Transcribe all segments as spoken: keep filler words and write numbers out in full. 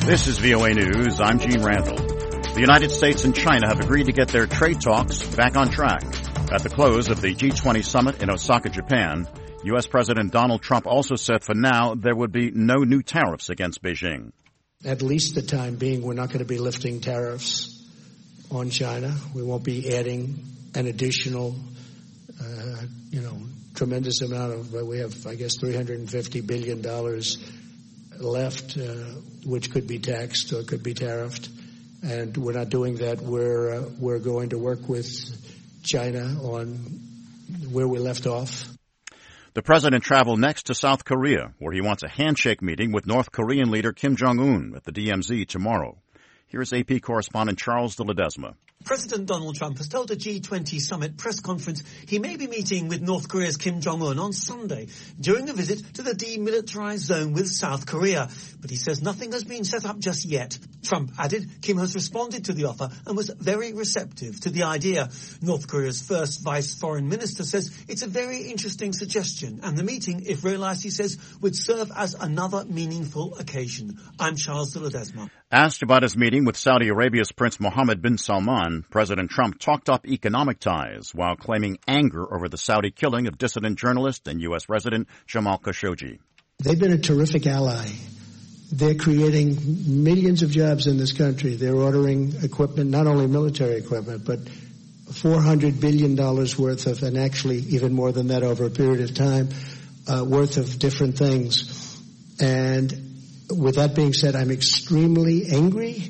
This is V O A News. I'm Gene Randall. The United States and China have agreed to get their trade talks back on track. At the close of the G twenty summit in Osaka, Japan, U S. President Donald Trump also said for now there would be no new tariffs against Beijing. At least the time being, we're not going to be lifting tariffs on China. We won't be adding an additional, uh, you know, tremendous amount of, uh, we have, I guess, three hundred fifty billion dollars left, uh, which could be taxed or could be tariffed. And we're not doing that. We're, uh, we're going to work with China on where we left off. The president traveled next to South Korea, where he wants a handshake meeting with North Korean leader Kim Jong-un at the D M Z tomorrow. Here's A P correspondent Charles de Ledesma. President Donald Trump has told a G twenty summit press conference he may be meeting with North Korea's Kim Jong-un on Sunday during a visit to the demilitarized zone with South Korea. But he says nothing has been set up just yet. Trump added Kim has responded to the offer and was very receptive to the idea. North Korea's first vice foreign minister says it's a very interesting suggestion, and the meeting, if realized, he says, would serve as another meaningful occasion. I'm Charles de Ledesma. Asked about his meeting with Saudi Arabia's Prince Mohammed bin Salman, President Trump talked up economic ties while claiming anger over the Saudi killing of dissident journalist and U S resident Jamal Khashoggi. They've been a terrific ally. They're creating millions of jobs in this country. They're ordering equipment, not only military equipment, but four hundred billion dollars worth of, and actually even more than that over a period of time, uh, worth of different things. And with that being said, I'm extremely angry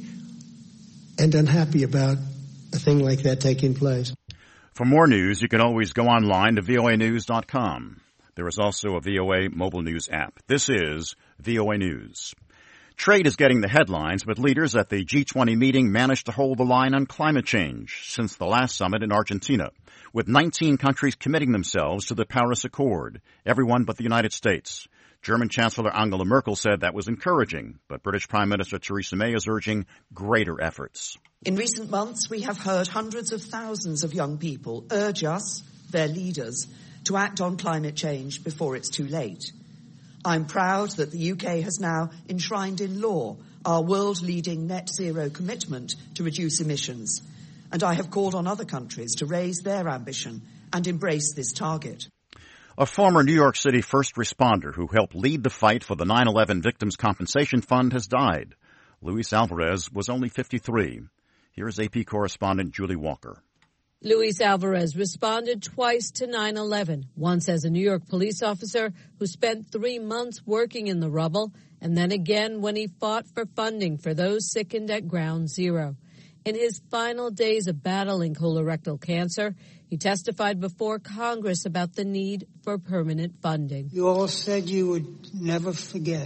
and unhappy about a thing like that taking place. For more news, you can always go online to V O A news dot com. There is also a V O A mobile news app. This is V O A News. Trade is getting the headlines, but leaders at the G twenty meeting managed to hold the line on climate change since the last summit in Argentina, with nineteen countries committing themselves to the Paris Accord, everyone but the United States. German Chancellor Angela Merkel said that was encouraging, but British Prime Minister Theresa May is urging greater efforts. In recent months, we have heard hundreds of thousands of young people urge us, their leaders, to act on climate change before it's too late. I'm proud that the U K has now enshrined in law our world-leading net zero commitment to reduce emissions, and I have called on other countries to raise their ambition and embrace this target. A former New York City first responder who helped lead the fight for the nine eleven Victims Compensation Fund has died. Luis Alvarez was only fifty-three. Here's A P correspondent Julie Walker. Luis Alvarez responded twice to nine eleven, once as a New York police officer who spent three months working in the rubble, and then again when he fought for funding for those sickened at Ground Zero. In his final days of battling colorectal cancer, he testified before Congress about the need for permanent funding. You all said you would never forget.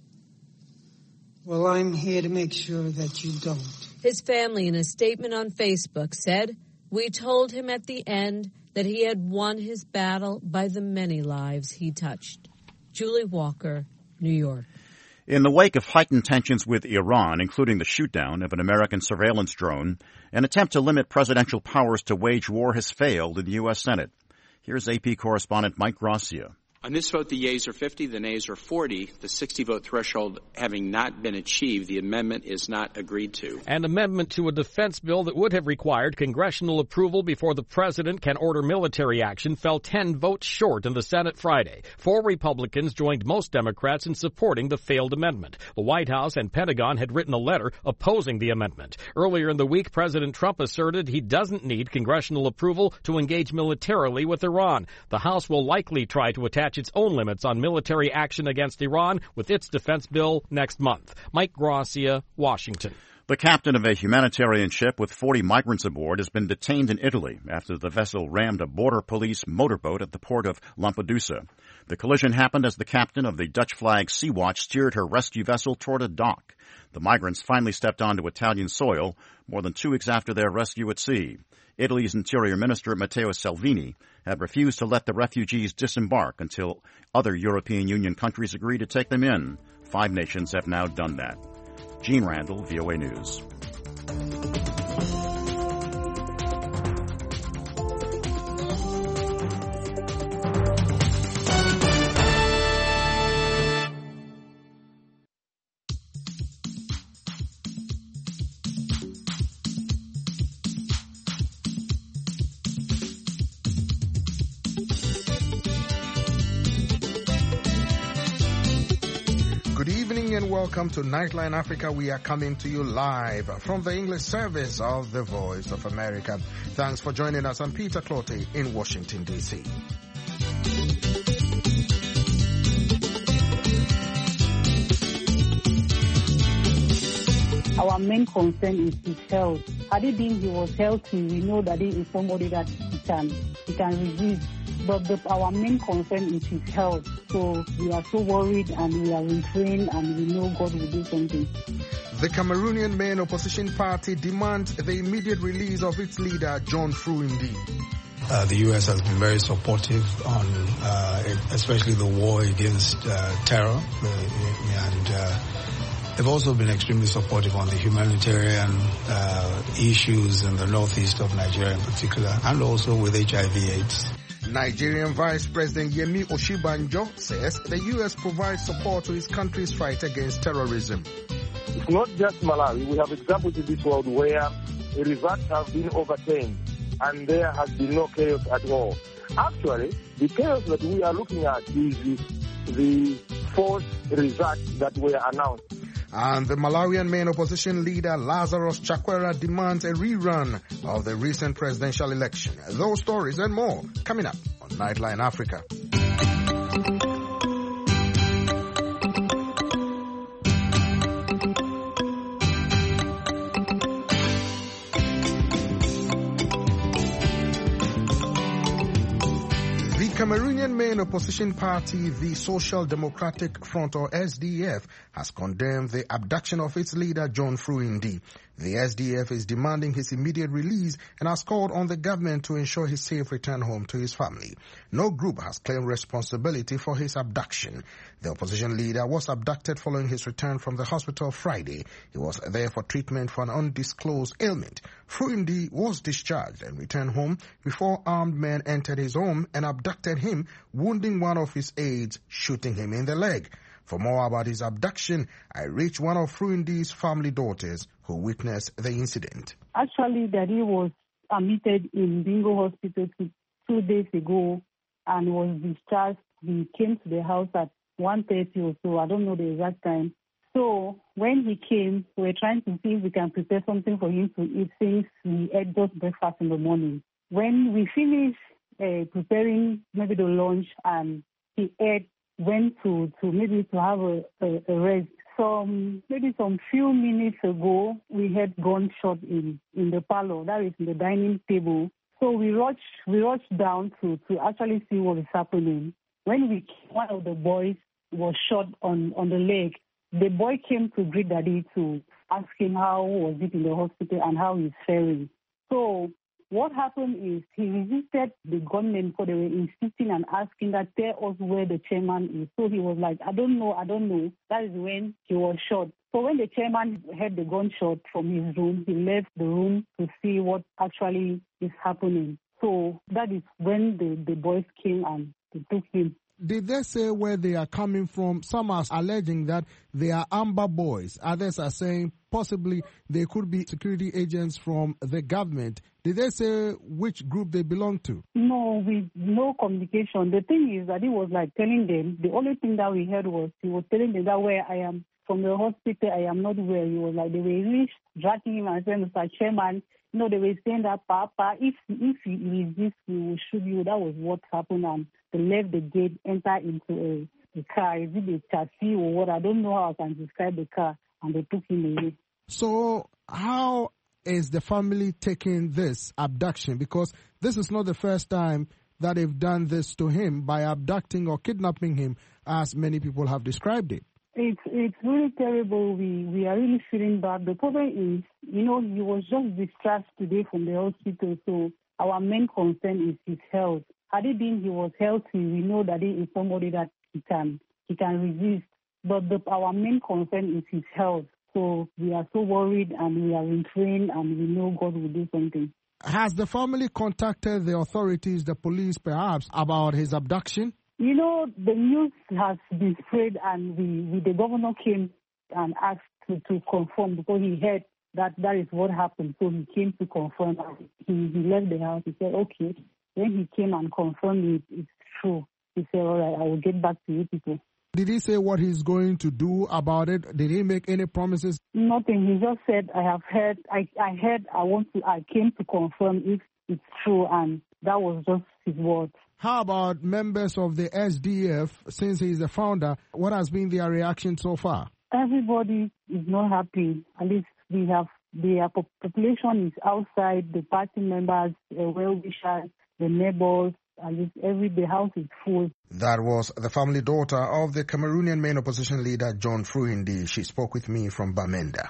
Well, I'm here to make sure that you don't. His family, in a statement on Facebook, said, "We told him at the end that he had won his battle by the many lives he touched." Julie Walker, New York. In the wake of heightened tensions with Iran, including the shootdown of an American surveillance drone, an attempt to limit presidential powers to wage war has failed in the U S. Senate. Here's A P correspondent Mike Gracia. On this vote, the yeas are fifty, the nays are forty. The sixty-vote threshold having not been achieved, the amendment is not agreed to. An amendment to a defense bill that would have required congressional approval before the president can order military action fell ten votes short in the Senate Friday. Four Republicans joined most Democrats in supporting the failed amendment. The White House and Pentagon had written a letter opposing the amendment. Earlier in the week, President Trump asserted he doesn't need congressional approval to engage militarily with Iran. The House will likely try to attach its own limits on military action against Iran with its defense bill next month. Mike Gracia, Washington. The captain of a humanitarian ship with forty migrants aboard has been detained in Italy after the vessel rammed a border police motorboat at the port of Lampedusa. The collision happened as the captain of the Dutch-flagged Sea-Watch steered her rescue vessel toward a dock. The migrants finally stepped onto Italian soil more than two weeks after their rescue at sea. Italy's Interior Minister, Matteo Salvini, had refused to let the refugees disembark until other European Union countries agree to take them in. Five nations have now done that. Gene Randall, V O A News. evening and welcome to Nightline Africa. We are coming to you live from the English service of the Voice of America. Thanks for joining us. I'm Peter Clottey in Washington, D C. Our main concern is his health. Had it been he was healthy, we know that he is somebody that he can, he can resist. But the, our main concern is his health. So we are so worried and we are restrained and we know God will do something. The Cameroonian main opposition party demands the immediate release of its leader, John Fruin Ndi. Uh, the U S has been very supportive on, uh, especially the war against uh, terror, uh, and uh, they've also been extremely supportive on the humanitarian uh, issues in the northeast of Nigeria in particular, and also with H I V AIDS. Nigerian Vice President Yemi Oshibanjo says the U S provides support to his country's fight against terrorism. It's not just Malawi. We have examples in this world where a resort have been overturned and there has been no chaos at all. Actually, the chaos that we are looking at is the, the forced results that were announced. And the Malawian main opposition leader Lazarus Chakwera demands a rerun of the recent presidential election. Those stories and more coming up on Nightline Africa. Cameroonian main opposition party, the Social Democratic Front, or S D F, has condemned the abduction of its leader, John Fruin Ndi. The S D F is demanding his immediate release and has called on the government to ensure his safe return home to his family. No group has claimed responsibility for his abduction. The opposition leader was abducted following his return from the hospital Friday. He was there for treatment for an undisclosed ailment. Fruin Ndi was discharged and returned home before armed men entered his home and abducted him, wounding one of his aides, shooting him in the leg. For more about his abduction, I reached one of Fruin Ndi's family daughters who witnessed the incident. Actually, Daddy was admitted in Bingo Hospital two, two days ago and was discharged. He came to the house at one thirty or so. I don't know the exact time. So when he came, we were trying to see if we can prepare something for him to eat since we ate just breakfast in the morning. When we finished uh, preparing maybe the lunch and he ate, went to, to maybe to have a, a, a rest. Some, maybe some few minutes ago, we had gunshot in, in the parlor, that is in the dining table. So we rushed, we rushed down to, to actually see what is happening. When we came, one of the boys was shot on, on the leg. The boy came to greet Daddy to ask him how was it in the hospital and how he's faring. So what happened is he resisted the gunmen because they were insisting and asking that tell us where the chairman is. So he was like, I don't know, I don't know. That is when he was shot. So when the chairman heard the gunshot from his room, he left the room to see what actually is happening. So that is when the, the boys came and they took him. Did they say where they are coming from? Some are alleging that they are Amber Boys. Others are saying possibly they could be security agents from the government. Did they say which group they belong to? No, with no communication. The thing is that he was like telling them, the only thing that we heard was he was telling them that where I am from the hospital, I am not where he was like, they were really dragging him and saying, Mister Chairman, you know, they were saying that, Papa, if, if you resist, we will shoot you. That was what happened. And they left the gate, enter into a, a car. Is it a chassis or what? I don't know how I can describe the car. And they took him away. So how is the family taking this abduction? Because this is not the first time that they've done this to him by abducting or kidnapping him, as many people have described it. It's it's really terrible. We we are really feeling bad. The problem is, you know, he was just discharged today from the hospital, so our main concern is his health. Had it been he was healthy, we know that he is somebody that he can he can resist. But the, our main concern is his health. So we are so worried and we are in train and we know God will do something. Has the family contacted the authorities, the police perhaps, about his abduction? You know, the news has been spread and we, we the governor came and asked to, to confirm because he heard that that is what happened. So he came to confirm. He, he left the house. He said, okay. Then he came and confirmed it, it's true. He said, all right, I will get back to you people. Did he say what he's going to do about it? Did he make any promises? Nothing. He just said, I have heard, I, I heard, I want to, I came to confirm if it's true, and that was just his words. How about members of the S D F, since he's the founder? What has been their reaction so far? Everybody is not happy. At least we have, the population is outside, the party members, the well-wishers, the neighbors. At least every the house is full. That was the family daughter of the Cameroonian main opposition leader, John Fruindi. She spoke with me from Bamenda.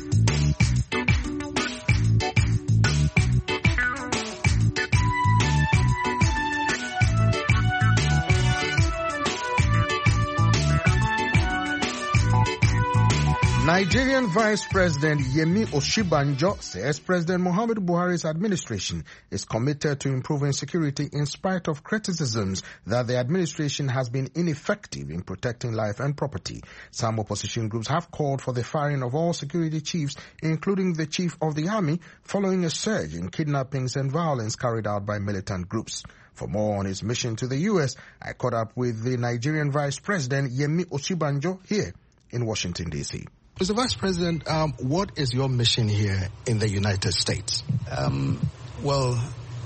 Nigerian Vice President Yemi Osinbajo says President Muhammadu Buhari's administration is committed to improving security in spite of criticisms that the administration has been ineffective in protecting life and property. Some opposition groups have called for the firing of all security chiefs, including the chief of the army, following a surge in kidnappings and violence carried out by militant groups. For more on his mission to the U S, I caught up with the Nigerian Vice President Yemi Osinbajo here in Washington, D C Mister Vice President, um, what is your mission here in the United States? Um, well,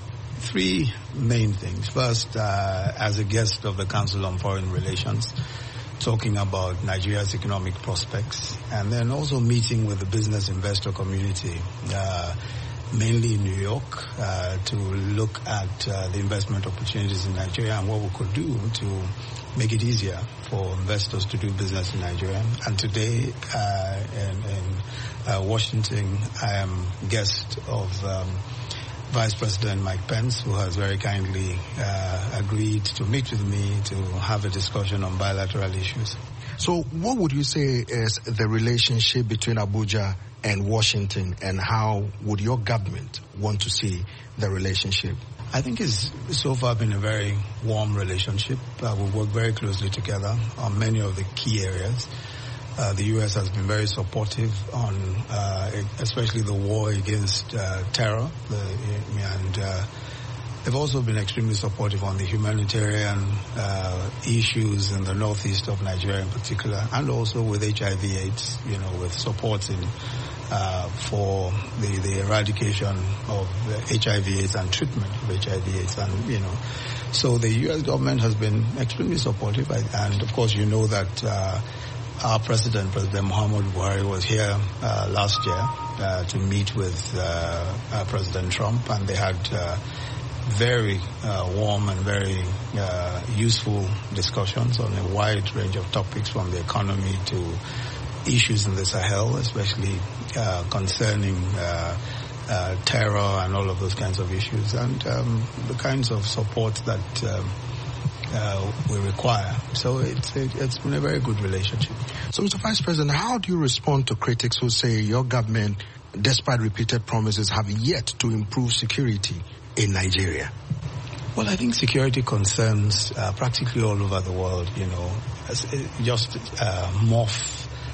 three main things. First, uh, as a guest of the Council on Foreign Relations, talking about Nigeria's economic prospects, and then also meeting with the business investor community, uh, mainly in New York, uh, to look at uh, the investment opportunities in Nigeria and what we could do to make it easier for investors to do business in Nigeria. And today, uh, in, in uh, Washington, I am guest of um, Vice President Mike Pence, who has very kindly uh, agreed to meet with me to have a discussion on bilateral issues. So what would you say is the relationship between Abuja and Washington, and how would your government want to see the relationship? I think it's so far been a very warm relationship. Uh, we work very closely together on many of the key areas. Uh, the U S has been very supportive on, uh, especially the war against uh, terror, the, and uh, they've also been extremely supportive on the humanitarian uh, issues in the northeast of Nigeria in particular, and also with H I V AIDS, you know, with support in Uh, for the, the eradication of H I V AIDS and treatment of H I V AIDS. And, you know, so the U S government has been extremely supportive. And, of course, you know that uh, our president, President Muhammadu Buhari, was here uh, last year uh, to meet with uh, uh, President Trump, and they had uh, very uh, warm and very uh, useful discussions on a wide range of topics, from the economy to issues in the Sahel, especially uh, concerning uh, uh, terror and all of those kinds of issues, and um, the kinds of support that um, uh, we require. So it's it, it's been a very good relationship. So, Mister Vice President, how do you respond to critics who say your government, despite repeated promises, have yet to improve security in Nigeria? Well, I think security concerns uh, practically all over the world, you know, just uh, morph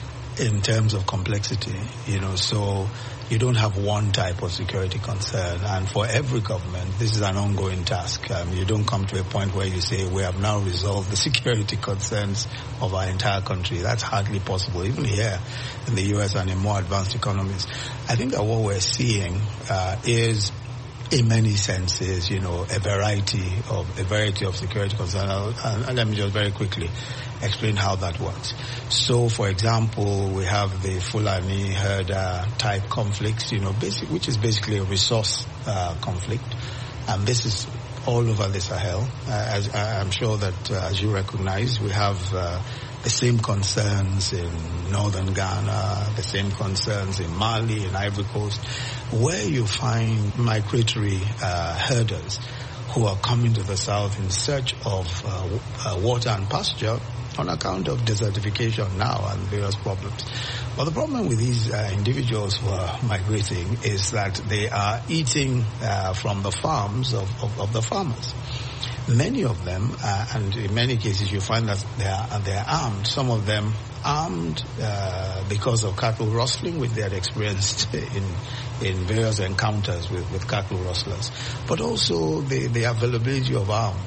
in terms of complexity, you know, so you don't have one type of security concern. And for every government, this is an ongoing task. Um, you don't come to a point where you say, we have now resolved the security concerns of our entire country. That's hardly possible, even here in the U S and in more advanced economies. I think that what we're seeing uh, is, in many senses, you know, a variety of a variety of security concerns. And, and let me just very quickly explain how that works. So, for example, we have the Fulani herder type conflicts, you know, basic, which is basically a resource uh, conflict, and this is all over the Sahel. Uh, as I'm sure that, uh, as you recognize, we have uh, the same concerns in northern Ghana, the same concerns in Mali and Ivory Coast, where you find migratory uh, herders who are coming to the south in search of uh, uh, water and pasture on account of desertification now and various problems. But the problem with these uh, individuals who are migrating is that they are eating uh, from the farms of, of, of the farmers. Many of them, uh, and in many cases you find that they are, they are armed, some of them armed uh, because of cattle rustling, which they had experienced in in various encounters with, with cattle rustlers, but also the, the availability of arms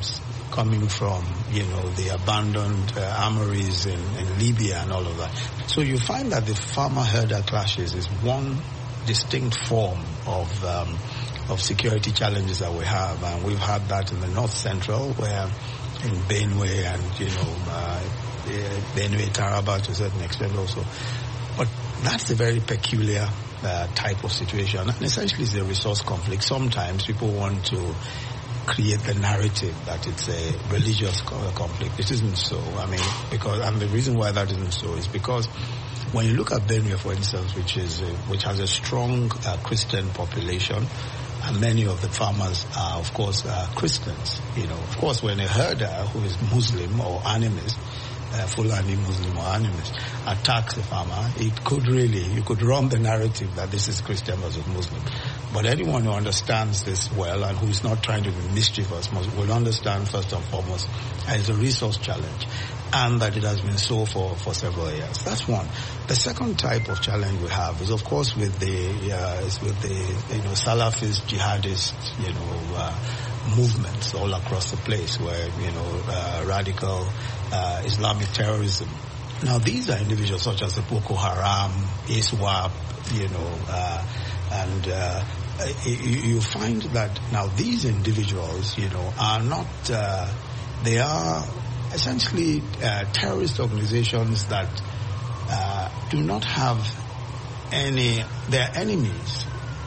coming from, you know, the abandoned uh, armories in, in Libya and all of that. So you find that the farmer-herder clashes is one distinct form of um, of security challenges that we have, and we've had that in the North Central, where in Benue and, you know, uh, Benue, Taraba to a certain extent also. But that's a very peculiar uh, type of situation, and essentially it's a resource conflict. Sometimes people want to create the narrative that it's a religious conflict. It isn't so. I mean, because, and the reason why that isn't so is because when you look at Benue, for instance, which is, uh, which has a strong uh, Christian population, and many of the farmers are, of course, uh, Christians. You know, of course, when a herder who is Muslim or animist, uh, Fulani Muslim or animist, attacks a farmer, it could really, you could run the narrative that this is Christian versus Muslim. But anyone who understands this well and who is not trying to be mischievous must, will understand first and foremost that it's a resource challenge, and that it has been so for, for several years. That's one. The second type of challenge we have is, of course, with the uh, is with the you know Salafist jihadist you know uh, movements all across the place, where you know uh, radical uh, Islamic terrorism. Now, these are individuals such as the Boko Haram, ISWAP, you know, uh, and uh, you, you find that now these individuals, you know, are not. Uh, they are essentially uh, terrorist organizations that uh, do not have any, their enemies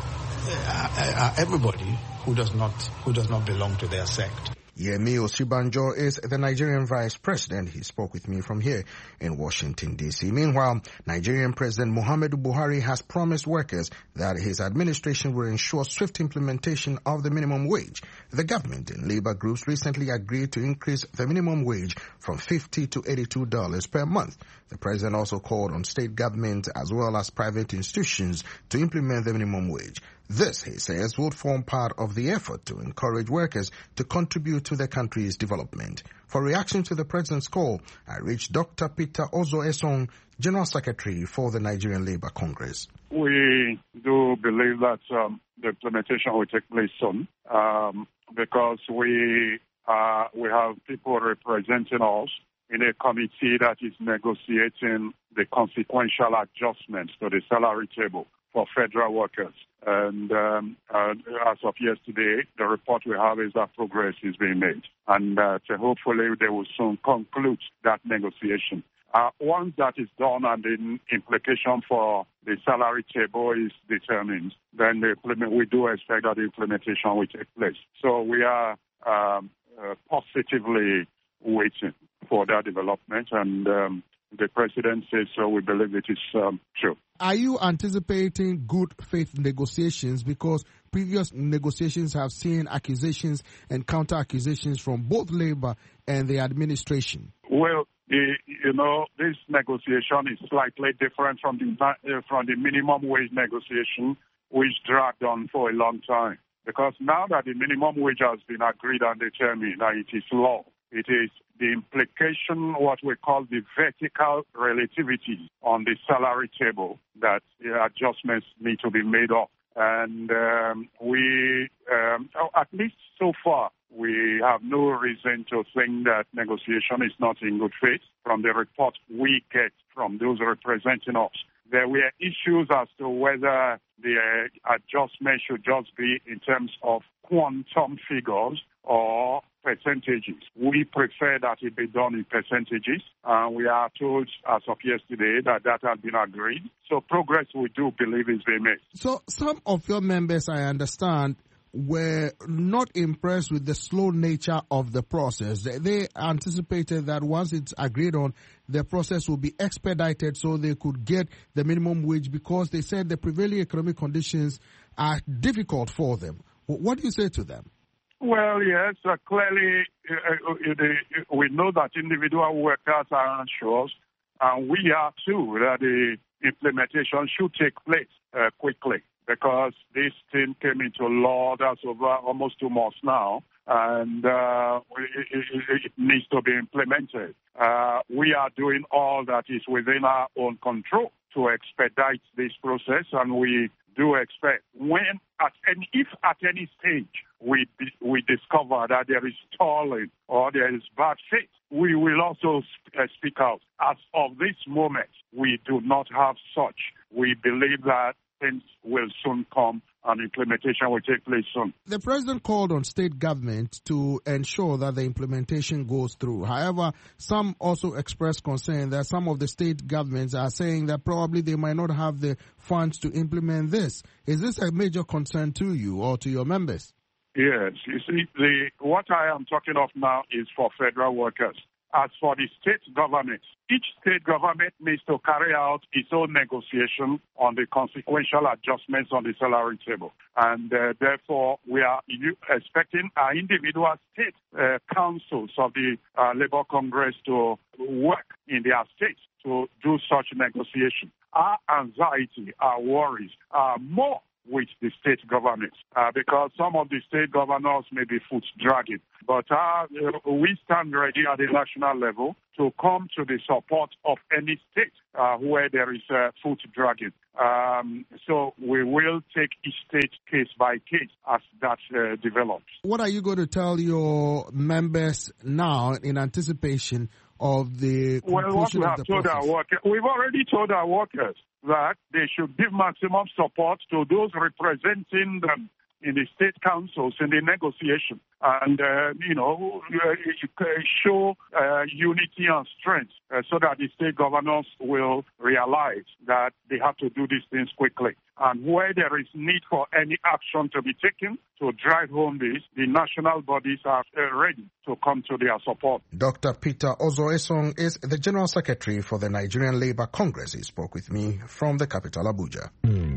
uh, are everybody who does not who does not belong to their sect. Yemi Osibanjo is the Nigerian vice president. He spoke with me from here in Washington, D C. Meanwhile, Nigerian President Muhammadu Buhari has promised workers that his administration will ensure swift implementation of the minimum wage. The government and labor groups recently agreed to increase the minimum wage from fifty to eighty-two dollars per month. The president also called on state government as well as private institutions to implement the minimum wage. This, he says, would form part of the effort to encourage workers to contribute to the country's development. For reaction to the president's call, I reached Doctor Peter Ozo Esong, General Secretary for the Nigerian Labour Congress. We do believe that um, the implementation will take place soon um, because we uh, we have people representing us in a committee that is negotiating the consequential adjustments to the salary table for federal workers. And um, uh, as of yesterday, the report we have is that progress is being made. And uh, so hopefully they will soon conclude that negotiation. Uh, once that is done and the implication for the salary table is determined, then the implement, we do expect that the implementation will take place. So we are um, uh, positively waiting for that development, and um, the president says so. We believe it is um, true. Are you anticipating good faith negotiations? Because previous negotiations have seen accusations and counter accusations from both labor and the administration. Well, the, you know, this negotiation is slightly different from the uh, from the minimum wage negotiation, which dragged on for a long time. Because now that the minimum wage has been agreed and determined, and it is law, it is the implication, what we call the vertical relativity on the salary table, that uh, adjustments need to be made up. And um, we, um, at least so far, we have no reason to think that negotiation is not in good faith from the report we get from those representing us. There were issues as to whether the uh, adjustment should just be in terms of quantum figures or percentages. We prefer that it be done in percentages. Uh, we are told as of yesterday that that has been agreed. So progress we do believe is being made. So some of your members, I understand, were not impressed with the slow nature of the process. They anticipated that once it's agreed on, the process will be expedited so they could get the minimum wage, because they said the prevailing economic conditions are difficult for them. What do you say to them? Well, yes, uh, clearly uh, uh, we know that individual workers are anxious, and we are too, that the implementation should take place uh, quickly, because this thing came into law, that's over almost two months now, and uh, it, it, it needs to be implemented. Uh, we are doing all that is within our own control to expedite this process, and we do expect when, at any, if at any stage we we discover that there is stalling or there is bad faith, we will also uh, speak out. As of this moment, we do not have such. We believe that things will soon come and implementation will take place soon. The president called on state government to ensure that the implementation goes through. However, some also expressed concern that some of the state governments are saying that probably they might not have the funds to implement this. Is this a major concern to you or to your members? Yes. You see, the, what I am talking of now is for federal workers. As for the state government, each state government needs to carry out its own negotiation on the consequential adjustments on the salary table. And uh, therefore, we are expecting our individual state uh, councils of the uh, Labour Congress to work in their states to do such negotiation. Our anxiety, our worries are more with the state governments, uh, because some of the state governors may be foot dragging. But uh, we stand ready at the national level to come to the support of any state uh, where there is uh, foot dragging. Um, so we will take each state case by case as that uh, develops. What are you going to tell your members now in anticipation of the well, what we have told process? our workers, we've already told our workers that they should give maximum support to those representing them in the state councils in the negotiation, and uh, you know, show uh, unity and strength uh, so that the state governors will realize that they have to do these things quickly. And where there is need for any action to be taken to drive home this, the national bodies are uh, ready to come to their support. Doctor Peter Ozoesong is the General Secretary for the Nigerian Labour Congress. He spoke with me from the capital, Abuja.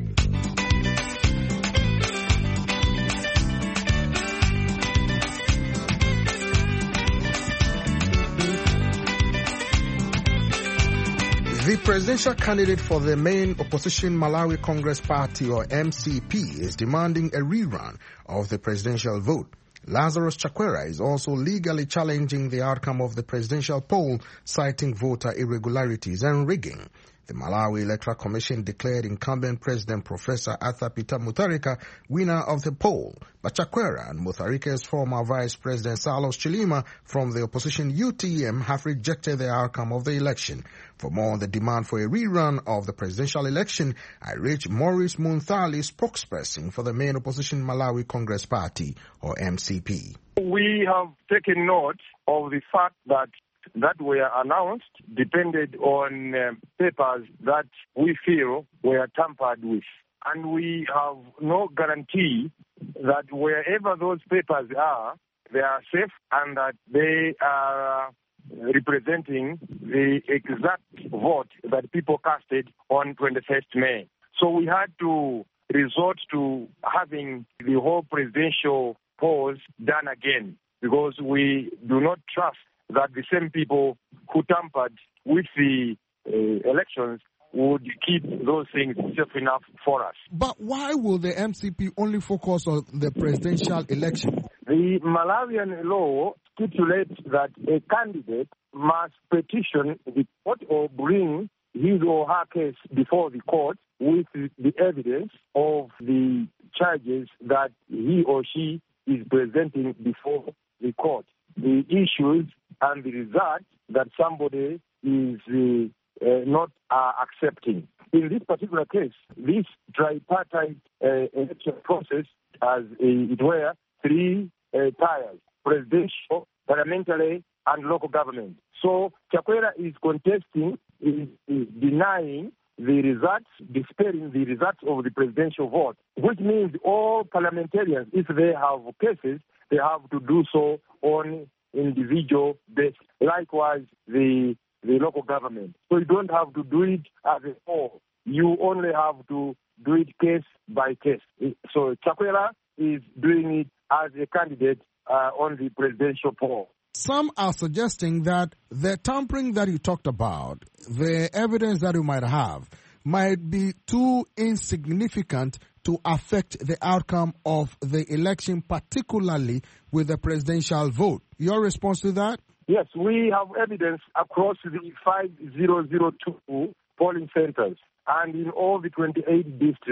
The presidential candidate for the main opposition Malawi Congress Party, or M C P, is demanding a rerun of the presidential vote. Lazarus Chakwera is also legally challenging the outcome of the presidential poll, citing voter irregularities and rigging. The Malawi Electoral Commission declared incumbent President Professor Arthur Peter Mutharika winner of the poll, but Chakwera and Mutharika's former Vice President Salos Chilima from the opposition U T M have rejected the outcome of the election. For more on the demand for a rerun of the presidential election, I reached Maurice Munthali, spokesperson for the main opposition Malawi Congress Party, or M C P. We have taken note of the fact that that were announced depended on uh, papers that we feel were tampered with. And we have no guarantee that wherever those papers are, they are safe and that they are representing the exact vote that people casted on twenty-first May. So we had to resort to having the whole presidential polls done again, because we do not trust that the same people who tampered with the uh, elections would keep those things safe enough for us. But why will the M C P only focus on the presidential election? The Malawian law stipulates that a candidate must petition the court or bring his or her case before the court with the evidence of the charges that he or she is presenting before the court, the issues and the results that somebody is uh, uh, not uh, accepting. In this particular case, this tripartite uh, election process has, uh, it were, three uh, tiers: presidential, parliamentary, and local government. So Chakwera is contesting, is, is denying the results, despairing the results of the presidential vote, which means all parliamentarians, if they have cases, they have to do so on individual basis. Likewise, the the local government. So you don't have to do it as a whole. You only have to do it case by case. So Chakwera is doing it as a candidate uh, on the presidential poll. Some are suggesting that the tampering that you talked about, the evidence that you might have, might be too insignificant to affect the outcome of the election, particularly with the presidential vote. Your response to that? Yes, we have evidence across the five thousand two polling centers and in all the twenty-eight districts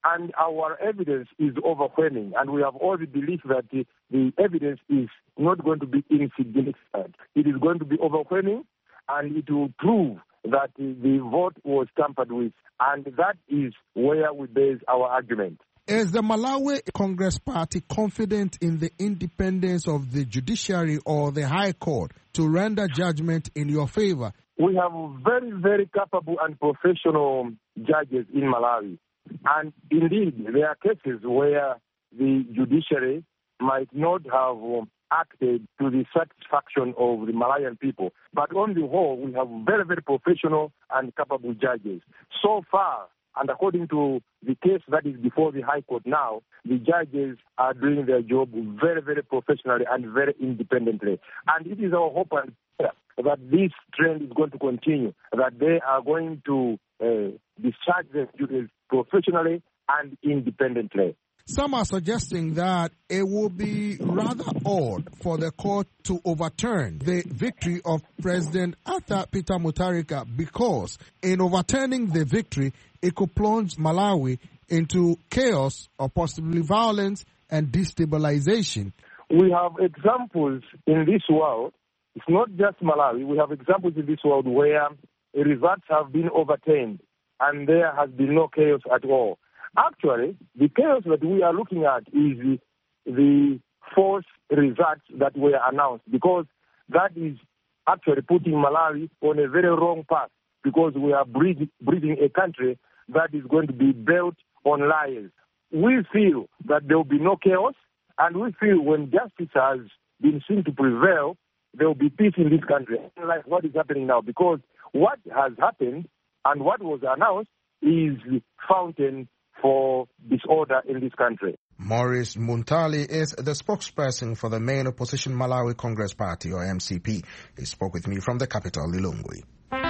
And our evidence is overwhelming, and we have all the belief that the, the evidence is not going to be insignificant. It is going to be overwhelming, and it will prove that the, the vote was tampered with, and that is where we base our argument. Is the Malawi Congress Party confident in the independence of the judiciary or the High Court to render judgment in your favor? We have very, very capable and professional judges in Malawi. And indeed, there are cases where the judiciary might not have acted to the satisfaction of the Malawian people. But on the whole, we have very, very professional and capable judges. So far, and according to the case that is before the High Court now, the judges are doing their job very, very professionally and very independently. And it is our hope and prayer that this trend is going to continue, that they are going to uh, discharge their duties professionally and independently. Some are suggesting that it will be rather odd for the court to overturn the victory of President Arthur Peter Mutharika, because in overturning the victory, it could plunge Malawi into chaos or possibly violence and destabilization. We have examples in this world. It's not just Malawi. We have examples in this world where results have been overturned and there has been no chaos at all. Actually, the chaos that we are looking at is the, the false results that were announced, because that is actually putting Malawi on a very wrong path, because we are breeding, breeding a country that is going to be built on lies. We feel that there will be no chaos, and we feel when justice has been seen to prevail, there will be peace in this country, like what is happening now, because what has happened and what was announced is the fountain for disorder in this country. Maurice Muntali is the spokesperson for the main opposition Malawi Congress Party, or M C P. He spoke with me from the capital, Lilongwe.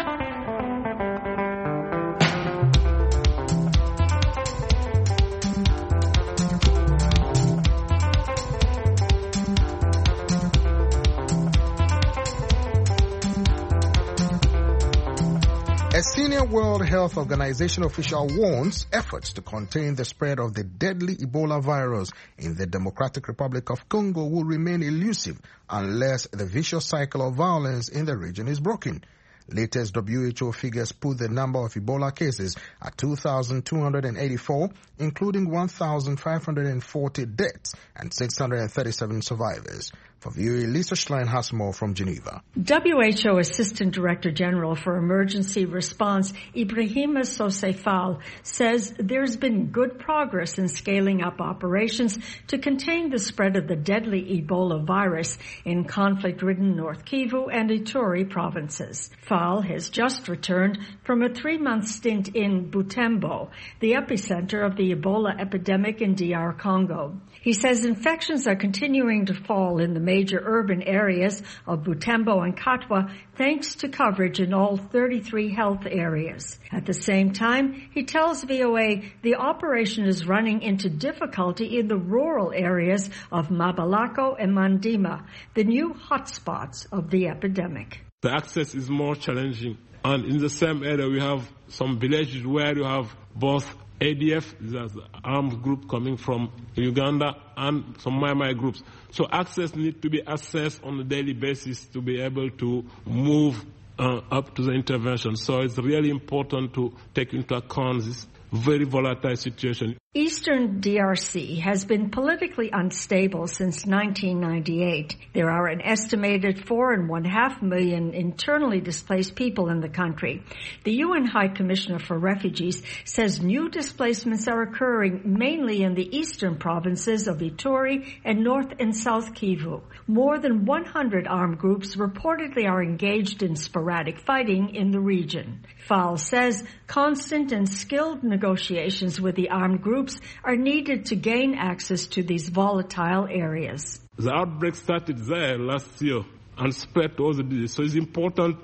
A senior World Health Organization official warns efforts to contain the spread of the deadly Ebola virus in the Democratic Republic of Congo will remain elusive unless the vicious cycle of violence in the region is broken. Latest W H O figures put the number of Ebola cases at two thousand two hundred eighty-four, including one thousand five hundred forty deaths and six hundred thirty-seven survivors. For V O A, Lisa Schlein has more from Geneva. W H O Assistant Director General for Emergency Response, Ibrahima Sosé Fall, says there's been good progress in scaling up operations to contain the spread of the deadly Ebola virus in conflict-ridden North Kivu and Ituri provinces. Fall has just returned from a three-month stint in Butembo, the epicenter of the Ebola epidemic in D R Congo. He says infections are continuing to fall in the major urban areas of Butembo and Katwa thanks to coverage in all thirty-three health areas. At the same time, he tells V O A the operation is running into difficulty in the rural areas of Mabalako and Mandima, the new hotspots of the epidemic. The access is more challenging, and in the same area we have some villages where you have both A D F, that's the armed group coming from Uganda, and some Mai Mai groups. So access needs to be assessed on a daily basis to be able to move uh, up to the intervention. So it's really important to take into account this very volatile situation. Eastern D R C has been politically unstable since nineteen ninety-eight. There are an estimated four and one half million internally displaced people in the country. The U N High Commissioner for Refugees says new displacements are occurring mainly in the eastern provinces of Ituri and North and South Kivu. More than one hundred armed groups reportedly are engaged in sporadic fighting in the region. Fall says constant and skilled negotiations with the armed groups are needed to gain access to these volatile areas. The outbreak started there last year and spread to all the diseases. So it's important to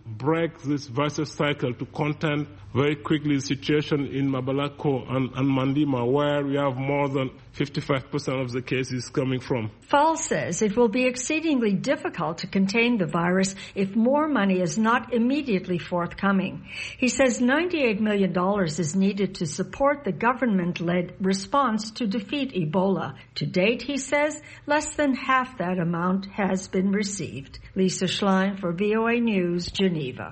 break this vicious cycle, to contain very quickly the situation in Mabalako and, and Mandima, where we have more than fifty-five percent of the cases coming from. Fall says it will be exceedingly difficult to contain the virus if more money is not immediately forthcoming. He says ninety-eight million dollars is needed to support the government-led response to defeat Ebola. To date, he says, less than half that amount has been received. Lisa Schlein for V O A News, Geneva.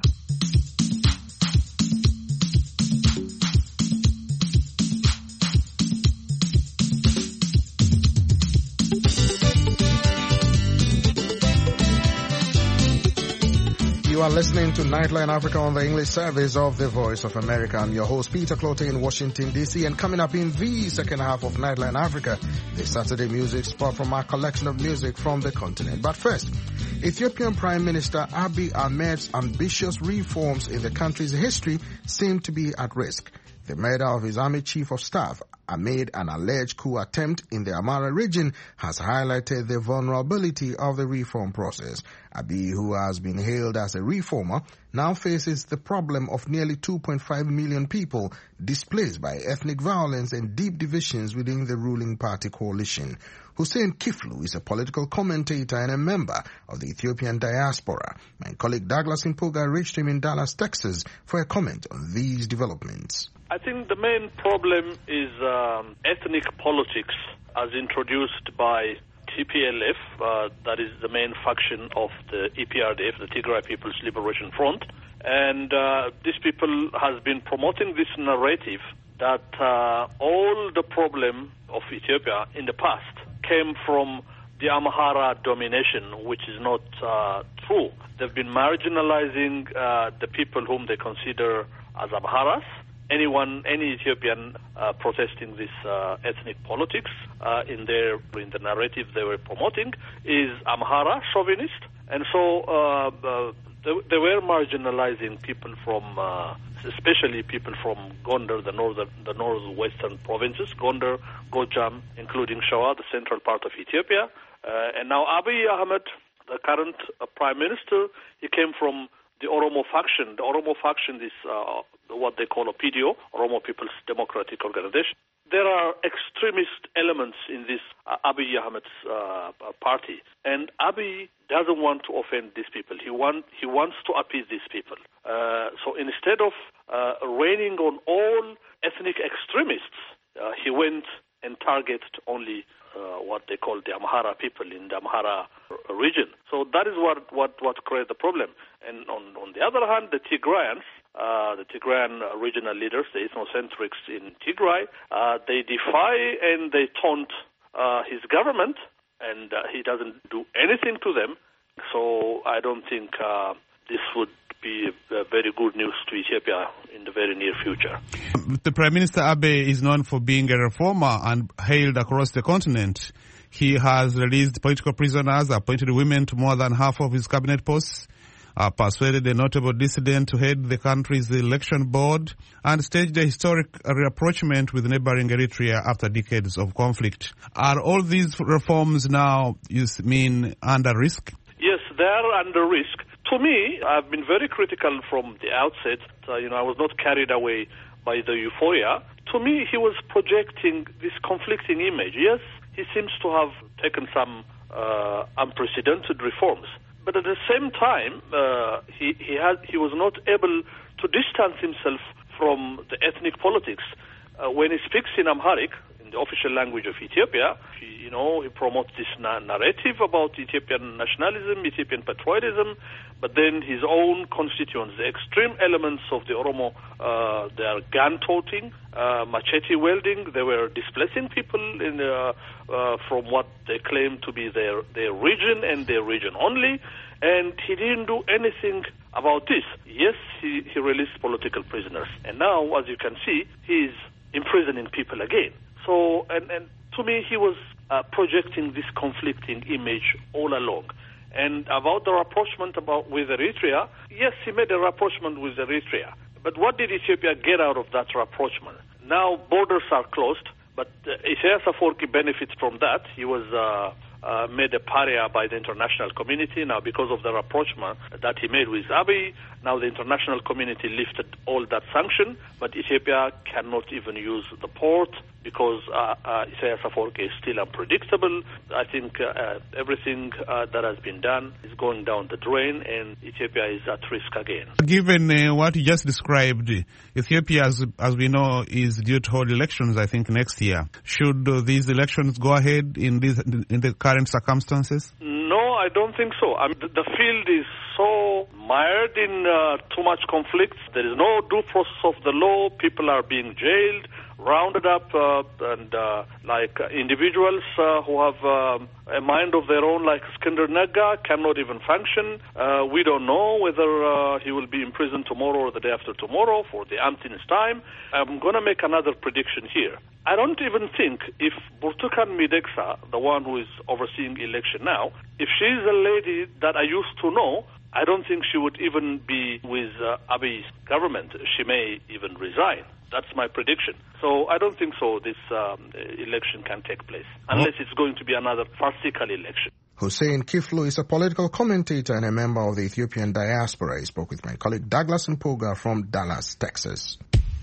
You are listening to Nightline Africa on the English service of the Voice of America. I'm your host, Peter Clote in Washington, D C, and coming up in the second half of Nightline Africa, the Saturday music spot from our collection of music from the continent. But first, Ethiopian Prime Minister Abiy Ahmed's ambitious reforms in the country's history seem to be at risk. The murder of his army chief of staff amid an alleged coup attempt in the Amhara region has highlighted the vulnerability of the reform process. Abiy, who has been hailed as a reformer, now faces the problem of nearly two point five million people displaced by ethnic violence and deep divisions within the ruling party coalition. Hussein Kiflu is a political commentator and a member of the Ethiopian diaspora. My colleague Douglas Impuga reached him in Dallas, Texas, for a comment on these developments. I think the main problem is um, ethnic politics as introduced by T P L F, uh, that is the main faction of the E P R D F, the Tigray People's Liberation Front. And uh, these people has been promoting this narrative that uh, all the problem of Ethiopia in the past came from the Amhara domination, which is not uh, true. They've been marginalizing uh, the people whom they consider as Amharas. Anyone, any Ethiopian uh, protesting this uh, ethnic politics uh, in their in the narrative they were promoting is Amhara chauvinist, and so uh, uh, they, they were marginalizing people from, uh, especially people from Gondar, the northern, the northwestern provinces, Gondar, Gojam, including Shawa, the central part of Ethiopia, uh, and now Abiy Ahmed, the current uh, prime minister, he came from the Oromo faction. The Oromo faction is uh, what they call O P D O, Oromo People's Democratic Organization. There are extremist elements in this uh, Abiy Ahmed's uh, party, and Abiy doesn't want to offend these people. He want he wants to appease these people. Uh, so instead of uh, raining on all ethnic extremists, uh, he went and targeted only Uh, what they call the Amhara people in the Amhara region. So that is what, what, what created the problem. And on, on the other hand, the Tigrayans, uh, the Tigrayan regional leaders, the ethnocentrics in Tigray, uh, they defy and they taunt uh, his government, and uh, he doesn't do anything to them. So I don't think uh, this would be a very good news to Ethiopia in the very near future. The Prime Minister Abiy is known for being a reformer and hailed across the continent. He has released political prisoners, appointed women to more than half of his cabinet posts, uh, persuaded a notable dissident to head the country's election board, and staged a historic rapprochement with neighboring Eritrea after decades of conflict. Are all these reforms now, you mean, under risk? Yes, they are under risk. To me, I've been very critical from the outset. Uh, you know, I was not carried away by the euphoria. To me, he was projecting this conflicting image. Yes, he seems to have taken some uh, unprecedented reforms, but at the same time, uh, he he had he was not able to distance himself from the ethnic politics. Uh, when he speaks in Amharic, in the official language of Ethiopia, he, you know, he promotes this na- narrative about Ethiopian nationalism, Ethiopian patriotism, but then his own constituents, the extreme elements of the Oromo, uh, they are gun-toting, uh, machete wielding. They were displacing people in, uh, uh, from what they claim to be their, their region and their region only, and he didn't do anything about this. Yes, he, he released political prisoners, and now, as you can see, he's imprisoning people again. So, and, and to me, he was uh, projecting this conflicting image all along. And about the rapprochement about with Eritrea, yes, he made a rapprochement with Eritrea. But what did Ethiopia get out of that rapprochement? Now borders are closed, but uh, Isaias Afwerki benefits from that. He was uh, uh, made a pariah by the international community. Now, because of the rapprochement that he made with Abiy, now the international community lifted all that sanction, but Ethiopia cannot even use the port because uh, uh, Isaias Afwerki is still unpredictable. I think uh, uh, everything uh, that has been done is going down the drain, and Ethiopia is at risk again. Given uh, what you just described, Ethiopia, as, as we know, is due to hold elections, I think, next year. Should uh, these elections go ahead in, these, in the current circumstances? No, I don't think so. I mean, the field is so mired in uh, too much conflict. There is no due process of the law. People are being jailed, rounded up, uh, and uh, like uh, individuals uh, who have um, a mind of their own, like Skender Nega, cannot even function. Uh, we don't know whether uh, he will be in prison tomorrow or the day after tomorrow for the umpteenth time. I'm going to make another prediction here. I don't even think if Burtukan Mideksa, the one who is overseeing election now, if she's a lady that I used to know, I don't think she would even be with uh, Abiy's government. She may even resign. That's my prediction. So I don't think so this um, election can take place, unless it's going to be another farcical election. Hussein Kiflu is a political commentator and a member of the Ethiopian diaspora. He spoke with my colleague Douglas Mpuga from Dallas, Texas.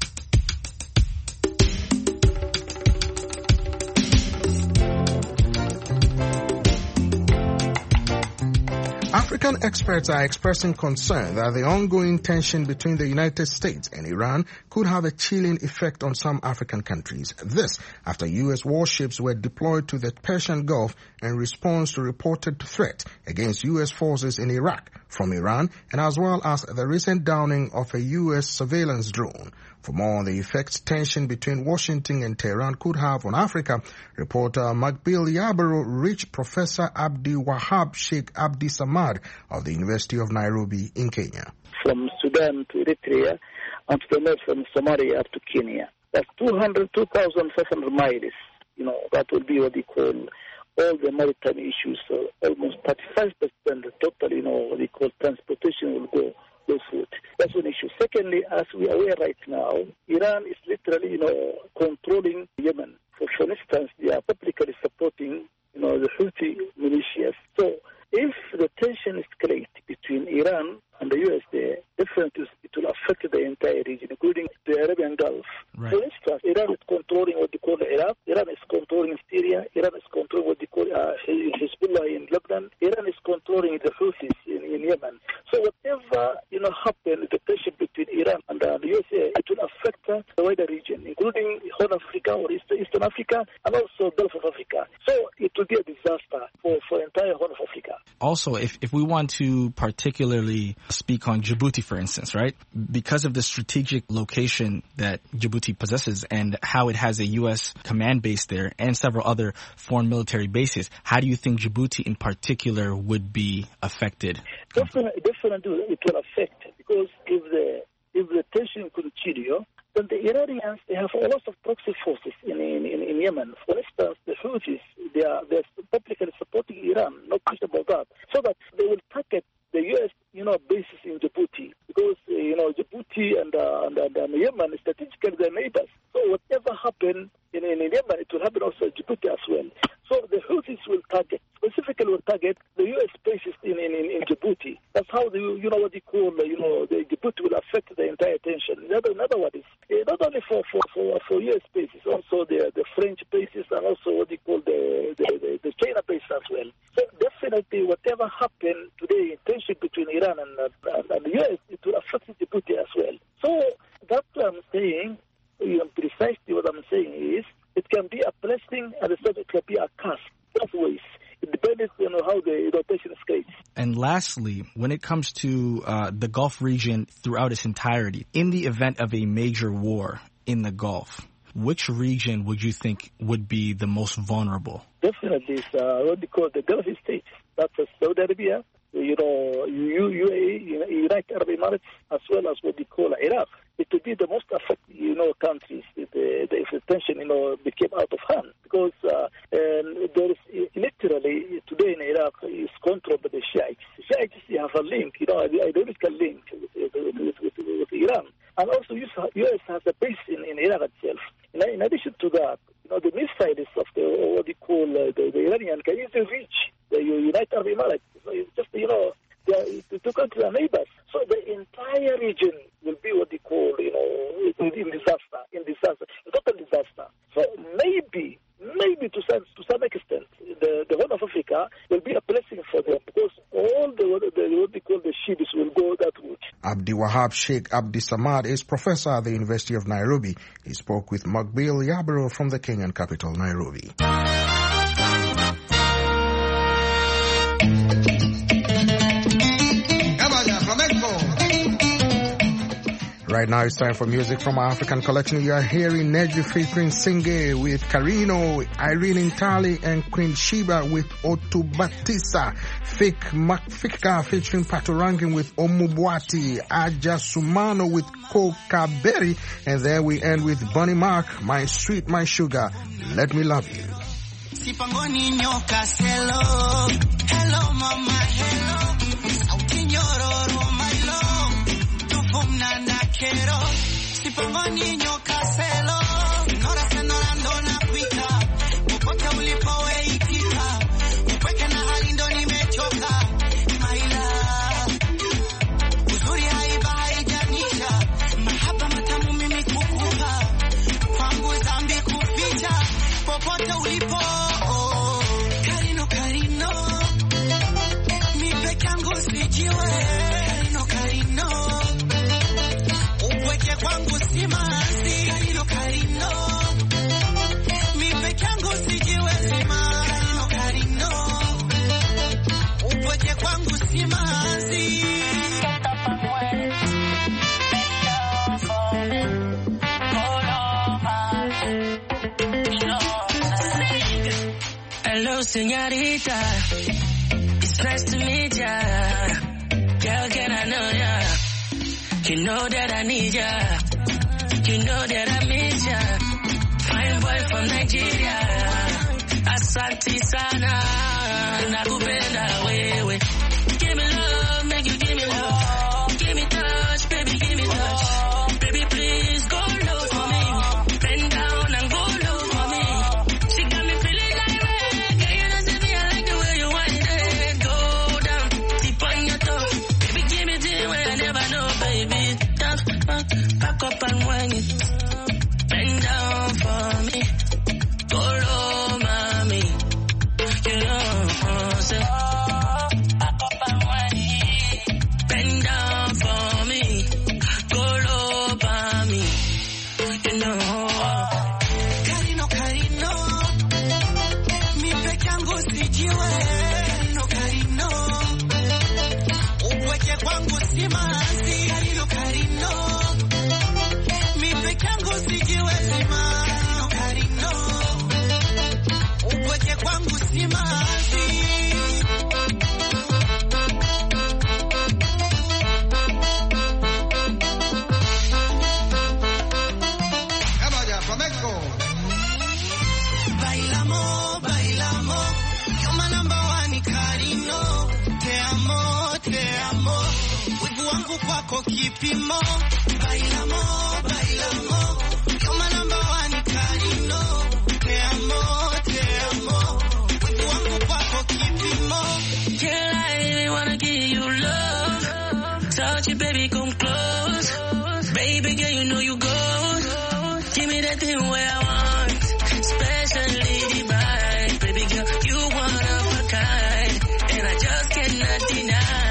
African experts are expressing concern that the ongoing tension between the United States and Iran could have a chilling effect on some African countries. This after U S warships were deployed to the Persian Gulf in response to reported threat against U S forces in Iraq from Iran, and as well as the recent downing of a U S surveillance drone. For more on the effects tension between Washington and Tehran could have on Africa, reporter Makbil Yabaro reached Professor Abdi Wahab Sheikh Abdi Samad of the University of Nairobi in Kenya. From Sudan to Eritrea and to the north from Somalia up to Kenya. That's two hundred, two thousand five hundred miles. You know, that would be what they call all the maritime issues. So almost thirty-five percent total, you know, what they call transportation will go. Food. That's one issue. Secondly, as we are aware right now, Iran is literally, you know, controlling Yemen. For, for instance, they are publicly supporting, you know, the Houthi militias. So if the tension escalates between Iran and the U S, the difference is it will affect the entire region, including the Arabian Gulf. Right. For instance, Iran is controlling what they call Iraq. Iran is controlling Syria. Iran is controlling what they call uh, Hezbollah in Lebanon. Iran is controlling the Houthis in, in Yemen. So whatever, you know, happens, the tension between Iran and uh, the U S A, it will affect uh, the wider region, including Horn Africa or East, Eastern Africa and also Gulf of Africa. So it will be a disaster for, for entire Horn of Africa. Also, if, if we want to particularly speak on Djibouti, for instance, right? Because of the strategic location that Djibouti possesses and how it has a U S command base there and several other foreign military bases, how do you think Djibouti in particular would be affected? Definitely, definitely it will affect, because if the if the tension continue, then the Iranians, they have a lot of proxy forces in, in, in Yemen. For instance, the Houthis, they are they're publicly supporting Iran, no question about that. So that they will target the U S, you know, bases in Djibouti, because, uh, you know, Djibouti and, uh, and, and, and Yemen, strategically, they're neighbors. So whatever happens in, in, in Yemen, it will happen also in Djibouti as well. So the Houthis will target, specifically will target the U S bases in, in, in, in Djibouti. That's how, the, you know, what they call, uh, you know, the Djibouti will affect the entire tension. Another, another one is, uh, not only for, for, for, for U S bases, also the, the French bases and also what they call the, the, the, the China bases as well. So definitely whatever happened today in tension between Iran and, and, and the U S, it will affect Djibouti as well. So that's what I'm saying, you know, precisely what I'm saying is, it can be a blessing and it can be a curse. Both ways. It depends on how the rotation escapes. And lastly, when it comes to uh, the Gulf region throughout its entirety, in the event of a major war in the Gulf, which region would you think would be the most vulnerable? Definitely, it's uh, what they call the Gulf states. That's uh, Saudi Arabia, you know, U A E, you know, United Arab Emirates, as well as what they call Iraq. It would be the most affected, you know, countries if the, if the tension, you know, became out of hand. Because uh, um, there is literally today in Iraq is controlled by the Shiites. The Shiites have a link, you know, an ideological link with, with, with, with, with Iran. And also U S has a base in, in Iraq itself. In, in addition to that, you know, the missiles of the, what they call call uh, the, the Iranian can easily reach the United Arab Emirates. So it's just, you know, the two countries are neighbors. So the entire region will be what they call, you know, in disaster, in disaster, total disaster. So maybe, maybe to some, to some extent, the, the Horn of Africa will be a blessing for them because all the, the what they call the Shibis will go that route. Abdi Wahab Sheikh Abdi Samad is professor at the University of Nairobi. He spoke with Mokbil Yabro from the Kenyan capital, Nairobi. Right now it's time for music from our African collection. You are hearing Neji featuring Singe with Karino, Irene Intali and Queen Sheba with Otubatisa, Fik Makfika featuring Patoranking with Omubwati, Aja Sumano with Kokaberi, and then we end with Bonnie Mark, My Sweet, My Sugar, Let Me Love You. Sipangoni nyoka hello, hello mama hello, sauti nyororo my love, tufumna quiero, si pongo niño caselo, nora se norando na pita, popote ulipo weitika, upweke na halindo nimechoka, maila, uzuri haiba haijanisha, mahaba matamu mimi kukupa, kwangu dhambi kuficha, popote ulipo, oh, Karino Karino, mi peke yangu sijiwe, Karino Karino, kwangu simanzi Karino Karino mi peke yangu sijiwezi Karino Karino upoje kwangu simanzi Hello señorita, it's nice to meet ya. Girl, can I know ya? You know that I need ya. You know that I miss ya. Fine boy from Nigeria. Asante sana. Nakupenda wewe. Give me love, make you give me love. Give me touch, baby, give me touch. Baby, please go low for me. Bend down and go low for me. She got me feeling like red. Girl, you know see me, I like the way you wind it. Go down, deep on your toe. Baby, give me the way I never know, baby. Back up and whine it. Bend down for me. Go low, mommy. You know, uh, say, back up and whine it. Bend down for me. Go low, mommy. You know, Karino, Karino. Mi peke yangu sijiwe. Karino, Karino. Upweke kwangu simanzi. Karino, Karino. Kangu sijiwezi Karino Karino upweke kwangu simanzi Bailamo, bailamo You're my number one Karino Te amo, te amo Wivu wangu kwako kipimo Bailamo, bailamo You're my number one Karino Te amo, te amo Wivu wangu kwako kipimo Girl, I really wanna give you love Touch it, baby, come close Baby girl, you know you go Give me that thing where I want Especially divine Baby girl, you one of a kind And I just cannot deny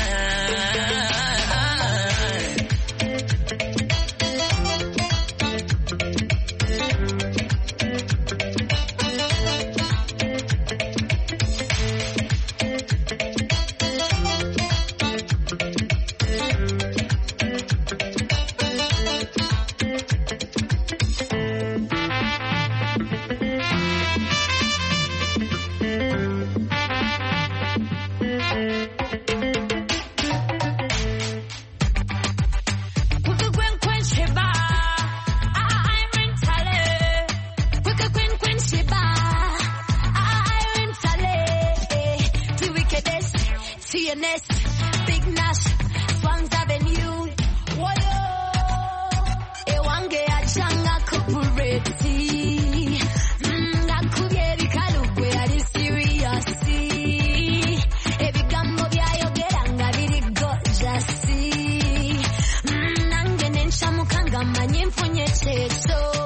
baby. Mm, nange nenshamukanga manyi nfunye ekyeso.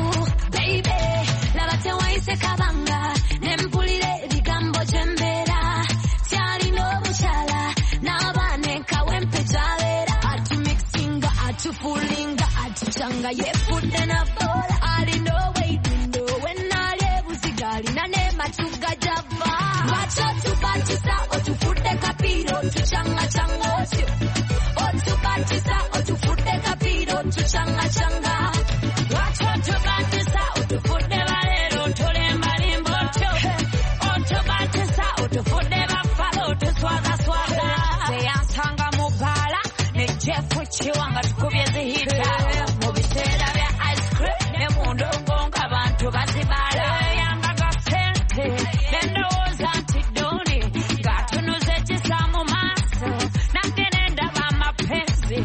Baby, laba tewaise kabanga, nempulire ebigambo gyembeera. Tyalina obukyala, n'abaana enkawempe gy'abeera. Atumixinga, atufulinga, atukyanga, yefudde na boola. Alina oweidindo, wenaalya ebuziga, alina n'ematuga gy'ava. Lwaki otubatisa, otufudde kapiiro, tukyanga-kyanga otyo. Otubatisa, otufudde kapiiro, tukyanga-kyanga. Lwaki otubatisa, otufudde baleero, tolembalimba otyo. Otubatisa, otufudde bafalo, tuswagaswaga. Seyansanga mu bbaala, ne Jeff Kiwanga tukubye zihita. Mu biseera bya ice cream, ne mu ndongo ng'abantu bazibaala. Yangaga ssente, ne ndowooza nti dduni, ng'atunuza ekisa mu maaso, nange ne ndaba amapenzi.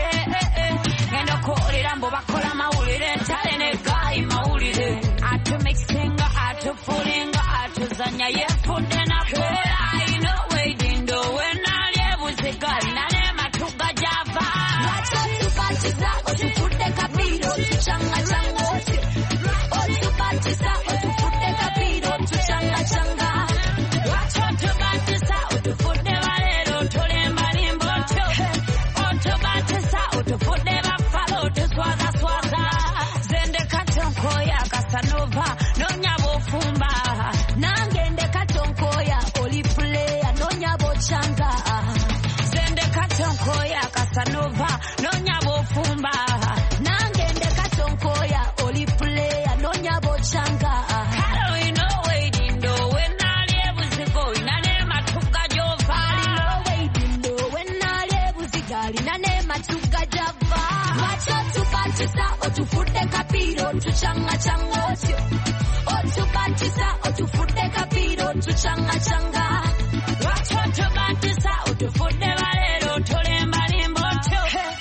Ngenda okuwulira mbu bakola mawulire, ntale ne gaayi mawulire. Atumikisinga, atufulinga, atuzanya, yefudde na boola. Alina oweidindo, wenaalya ebuziga, alina n'ematuga gy'ava. Lwaki otubatiza, otufudde kapiiro, tukyanga-kyanga otyo. Otubatiza, otufudde kapiiro, tukyanga-kyanga. Lwaki otubatiza, otufudde baleero, tolembalimba otyo. Otubatiza, otufudde bafalo, tuswagaswaga. Zendeka tonkoya Casanova, noonya bw'ofumba. Nange ndeka tonkoya oli player, noonya bw'okyanga. Zendeka tonkoya Casanova, noonya bw'ofumba. Nange ndeka tonkoya oli player, noonya bw'okyanga. Kale olina oweidindo, wenaalya ebuziga, olina n'ematuga gy'ova. Alina oweidindo, wenaalya ebuziga, alina n'ematuga gy'ava. Lwaki otubatisa, otufudde kapiiro, tukyanga-kyanga otyo. Otubatisa, otufudde kapiiro, tukyanga-kyanga. Lwaki otubatisa, otufudde baleero, tolembalimba otyo.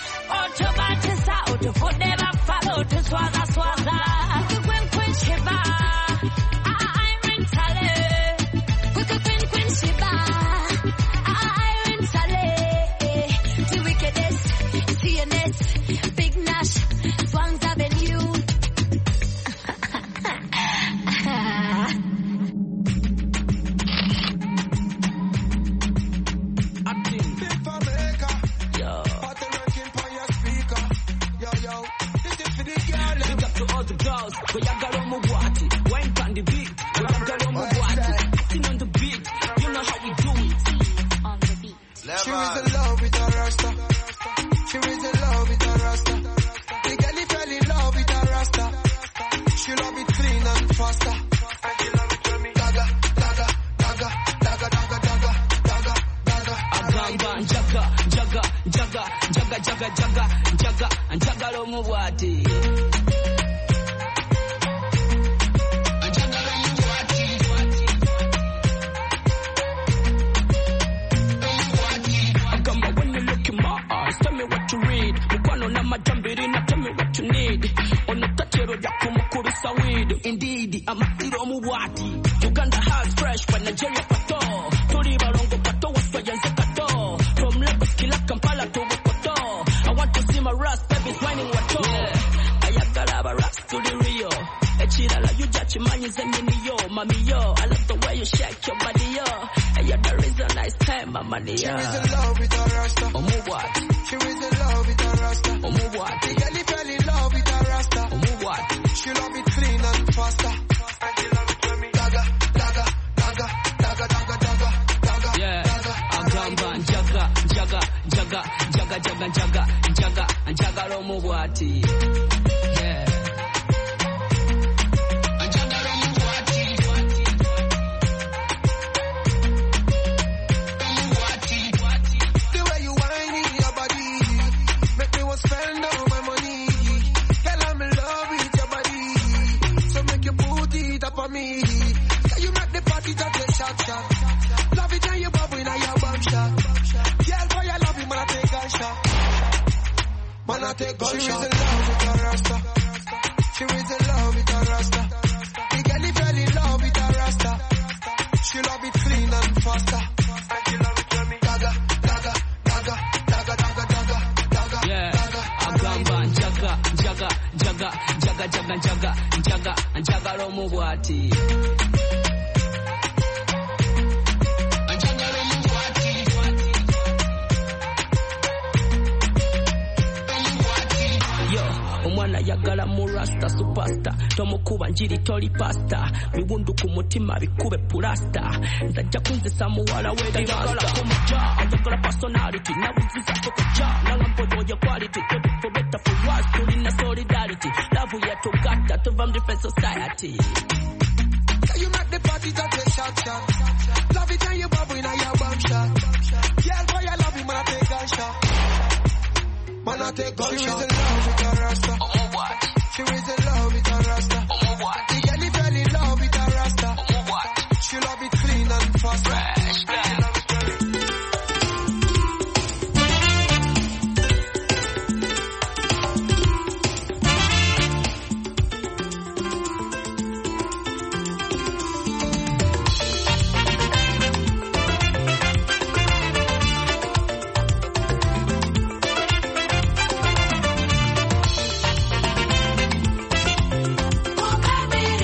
Otubatisa, otufudde bafalo, tuswagaswaga. Kwenkwen-kwen-shiba, Irene Tale. Kwenkwen-kwen-shiba, Irene Tale. The wickedest, C N S, Big Nash, Swans Avenue. She was in love with a Rasta. She was in love with a Rasta. The girl he fell in love with a Rasta. She love it clean and faster. And she love it when me daga, daga, daga, daga, daga, daga, daga, daga. Agamba njaga, njaga, njaga, njaga, njaga, njaga, njaga, njagala omubwati. Tell me what you read. Mukwano na majambiri na tell me what you need. Ono tatero ya kumukubisa weed. Indeed, amatiro omubwati. Uganda has fresh when Nigeria pato. Tuli balongo pato waswa yanze kato. From Lagos kila Kampala to Wokoto. I want to see my rust babies whining wato. Ayagala ba rust to the Rio. Echirala you judge manyi zenini yo. Mami yo, I love the way you shake your body yo. And you're the reason I spend my money yo. She was in love with a Rasta. Omubwati. She was in love with a Rasta. Omubwati. The girl he fell in love with a Rasta. Omubwati. She love it clean and faster. And she love it when me daga, daga, daga, daga, daga, daga, daga. Yeah. Agamba njaga, njaga, njaga, njaga, njaga, njaga, njaga, njagala omubwati. Yeah. Spend all my money, girl, I'm in love with your body. So make you put it up on me. Can you make the party just get shot shot? Love it when you bubble in your bum shot. Girl, for your love, you man I take a shot. Man I take a shot. She was in love with a Rasta. She was in love with a Rasta. The girl he fell in love with a Rasta. She love it clean and faster. And she love it when me daga, daga, daga, daga, daga, daga. jaga jaga jaga jaga njagala omubwati. Omwana yagala mu rasta superstar tomukuba njiri toli pasta biwundu ku mutima bikube pulasta nzajja kunzisa muwala we yagala kumuja ayagala personality nabuziza tokuja nalampodoye quality for better for worse tulina solidarity love yetu gata tuva mu different society. Yeah, you make the party that they shout shout. Love it and you bubble in your bum shot. Girl, boy, I love you, man, I take a shot. Man, I take gunshot. She is in love with a rasta. Oh, what? She is in love with a rasta. Oh, what? The girl is fell in love with a rasta. Oh, what? She love it clean and fast. Fresh, man. Oh, baby.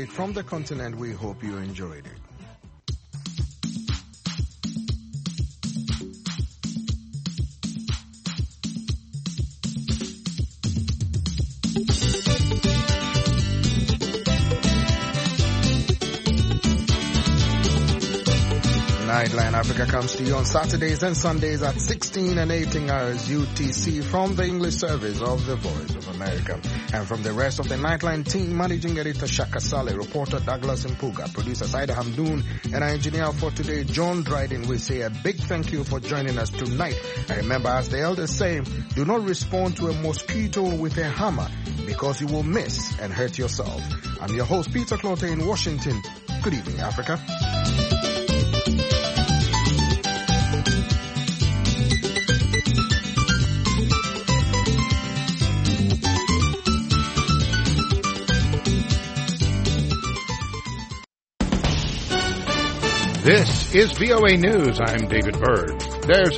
update from the continent. We hope you enjoyed it. Nightline Africa comes to you on Saturdays and Sundays at sixteen and eighteen hours U T C from the English service of the Voice of America. And from the rest of the Nightline team, Managing Editor Shaka Saleh, reporter Douglas Mpuga, producer Saida Hamdoon, and our engineer for today, John Dryden, we say a big thank you for joining us tonight. And remember, as the elders say, do not respond to a mosquito with a hammer, because you will miss and hurt yourself. I'm your host, Peter Clote in Washington. Good evening, Africa. This is V O A News. I'm David Byrd. There's